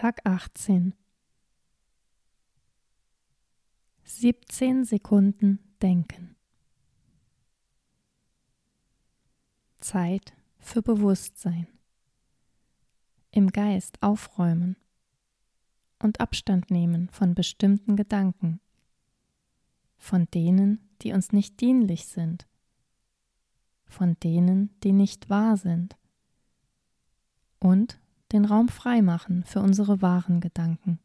Tag 18. 17 Sekunden denken. Zeit für Bewusstsein. Im Geist aufräumen und Abstand nehmen von bestimmten Gedanken, von denen, die uns nicht dienlich sind, von denen, die nicht wahr sind, und den Raum freimachen für unsere wahren Gedanken.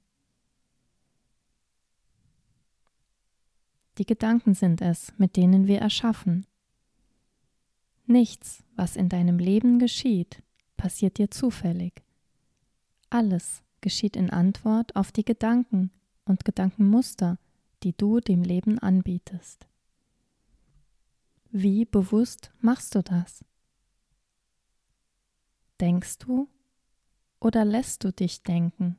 Die Gedanken sind es, mit denen wir erschaffen. Nichts, was in deinem Leben geschieht, passiert dir zufällig. Alles geschieht in Antwort auf die Gedanken und Gedankenmuster, die du dem Leben anbietest. Wie bewusst machst du das? Denkst du oder lässt du dich denken?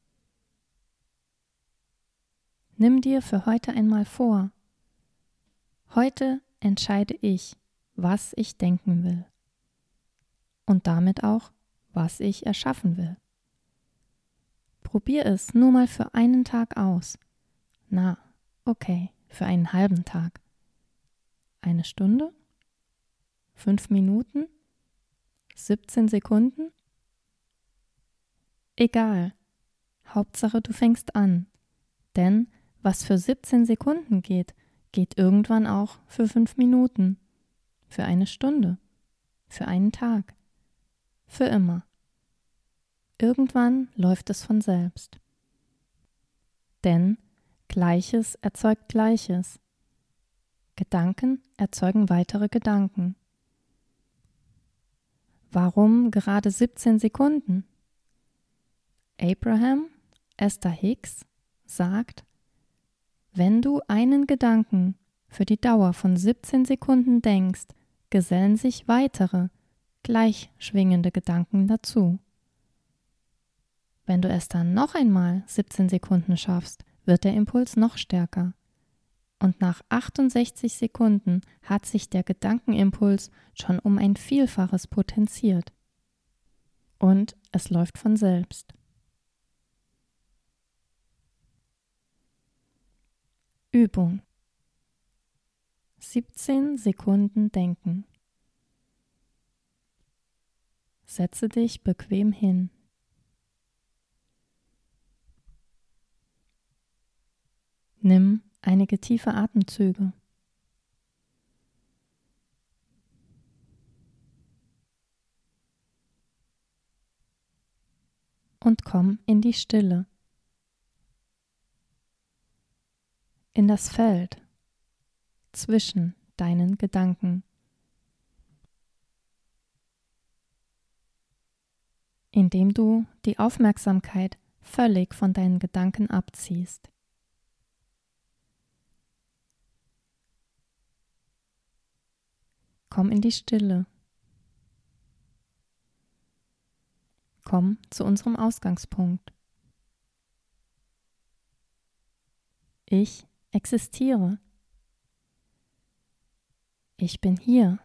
Nimm dir für heute einmal vor: Heute entscheide ich, was ich denken will und damit auch, was ich erschaffen will. Probier es nur mal für einen Tag aus. Na, okay, für einen halben Tag. 1 Stunde? 5 Minuten? 17 Sekunden? Egal. Hauptsache, du fängst an. Denn was für 17 Sekunden geht, geht irgendwann auch für 5 Minuten, für 1 Stunde, für einen Tag, für immer. Irgendwann läuft es von selbst. Denn Gleiches erzeugt Gleiches. Gedanken erzeugen weitere Gedanken. Warum gerade 17 Sekunden? Abraham Esther Hicks sagt: Wenn du einen Gedanken für die Dauer von 17 Sekunden denkst, gesellen sich weitere, gleich schwingende Gedanken dazu. Wenn du es dann noch einmal 17 Sekunden schaffst, wird der Impuls noch stärker. Und nach 68 Sekunden hat sich der Gedankenimpuls schon um ein Vielfaches potenziert. Und es läuft von selbst. Übung: 17 Sekunden denken. Setze dich bequem hin. Nimm einige tiefe Atemzüge. Und komm in die Stille, in das Feld zwischen deinen Gedanken, indem du die Aufmerksamkeit völlig von deinen Gedanken abziehst. Komm in die Stille. Komm zu unserem Ausgangspunkt. Ich existiere. Ich bin hier.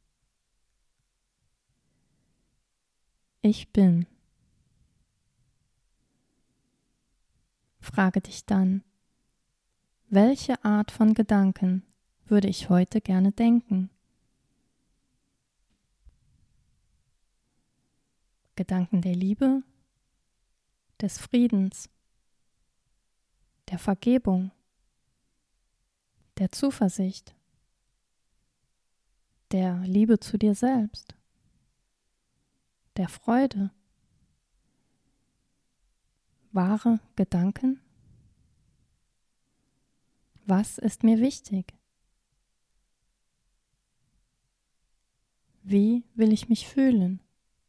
Ich bin. Frage dich dann: Welche Art von Gedanken würde ich heute gerne denken? Gedanken der Liebe, des Friedens, der Vergebung, der Zuversicht, der Liebe zu dir selbst, der Freude. Wahre Gedanken? Was ist mir wichtig? Wie will ich mich fühlen?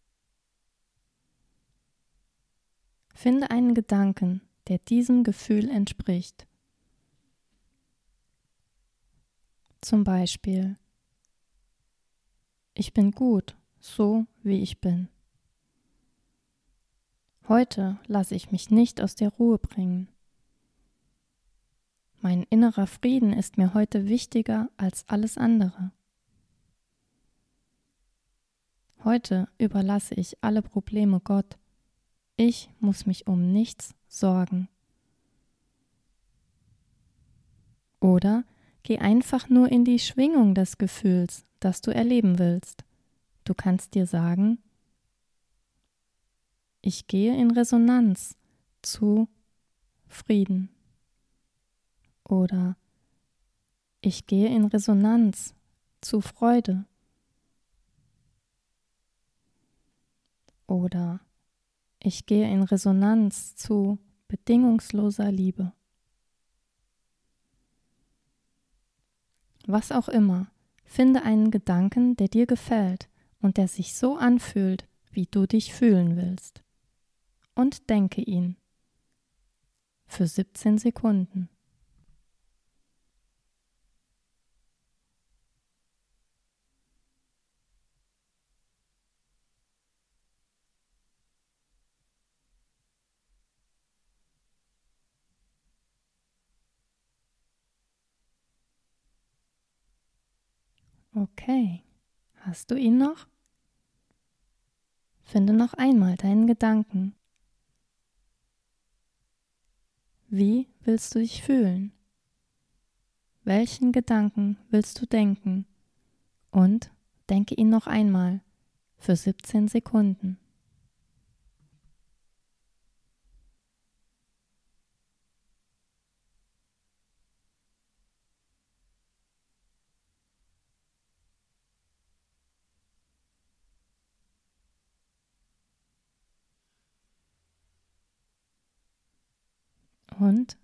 Finde einen Gedanken, der diesem Gefühl entspricht. Zum Beispiel: Ich bin gut, so wie ich bin. Heute lasse ich mich nicht aus der Ruhe bringen. Mein innerer Frieden ist mir heute wichtiger als alles andere. Heute überlasse ich alle Probleme Gott Ich muss mich um nichts sorgen. Oder geh einfach nur in die Schwingung des Gefühls, das du erleben willst. Du kannst dir sagen, ich gehe in Resonanz zu Frieden. Oder ich gehe in Resonanz zu Freude. Oder ich gehe in Resonanz zu bedingungsloser Liebe. Was auch immer, finde einen Gedanken, der dir gefällt und der sich so anfühlt, wie du dich fühlen willst. Und denke ihn. Für 17 Sekunden. Okay, hast du ihn noch? Finde noch einmal deinen Gedanken. Wie willst du dich fühlen? Welchen Gedanken willst du denken? Und denke ihn noch einmal für 17 Sekunden. Und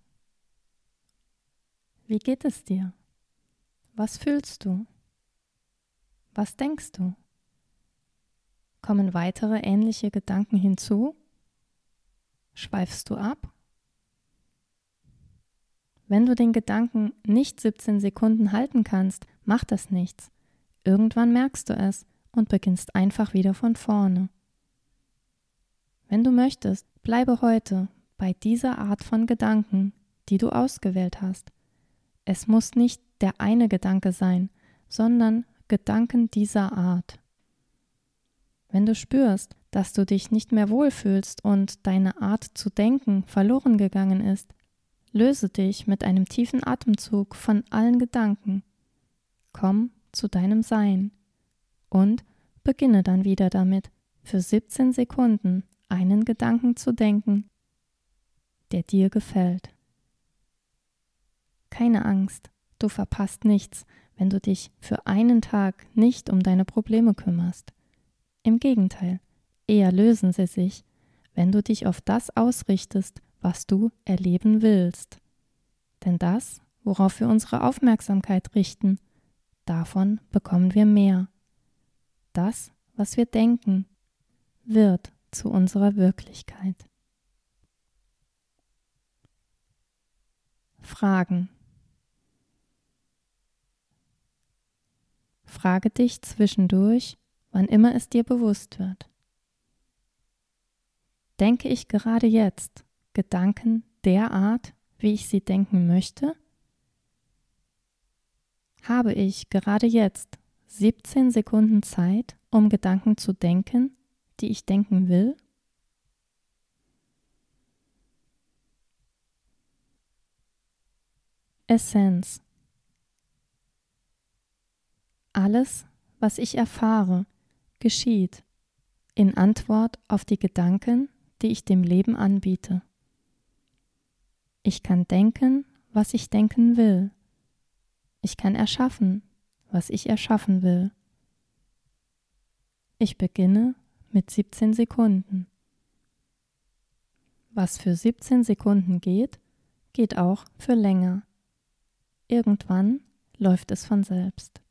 wie geht es dir? Was fühlst du? Was denkst du? Kommen weitere ähnliche Gedanken hinzu? Schweifst du ab? Wenn du den Gedanken nicht 17 Sekunden halten kannst, macht das nichts. Irgendwann merkst du es und beginnst einfach wieder von vorne. Wenn du möchtest, bleibe heute bei dieser Art von Gedanken, die du ausgewählt hast. Es muss nicht der eine Gedanke sein, sondern Gedanken dieser Art. Wenn du spürst, dass du dich nicht mehr wohlfühlst und deine Art zu denken verloren gegangen ist, löse dich mit einem tiefen Atemzug von allen Gedanken. Komm zu deinem Sein und beginne dann wieder damit, für 17 Sekunden einen Gedanken zu denken, der dir gefällt. Keine Angst, du verpasst nichts, wenn du dich für einen Tag nicht um deine Probleme kümmerst. Im Gegenteil, eher lösen sie sich, wenn du dich auf das ausrichtest, was du erleben willst. Denn das, worauf wir unsere Aufmerksamkeit richten, davon bekommen wir mehr. Das, was wir denken, wird zu unserer Wirklichkeit. Fragen. Frage dich zwischendurch, wann immer es dir bewusst wird. Denke ich gerade jetzt Gedanken der Art, wie ich sie denken möchte? Habe ich gerade jetzt 17 Sekunden Zeit, um Gedanken zu denken, die ich denken will? Essenz. Alles, was ich erfahre, geschieht in Antwort auf die Gedanken, die ich dem Leben anbiete. Ich kann denken, was ich denken will. Ich kann erschaffen, was ich erschaffen will. Ich beginne mit 17 Sekunden. Was für 17 Sekunden geht, geht auch für länger. Irgendwann läuft es von selbst.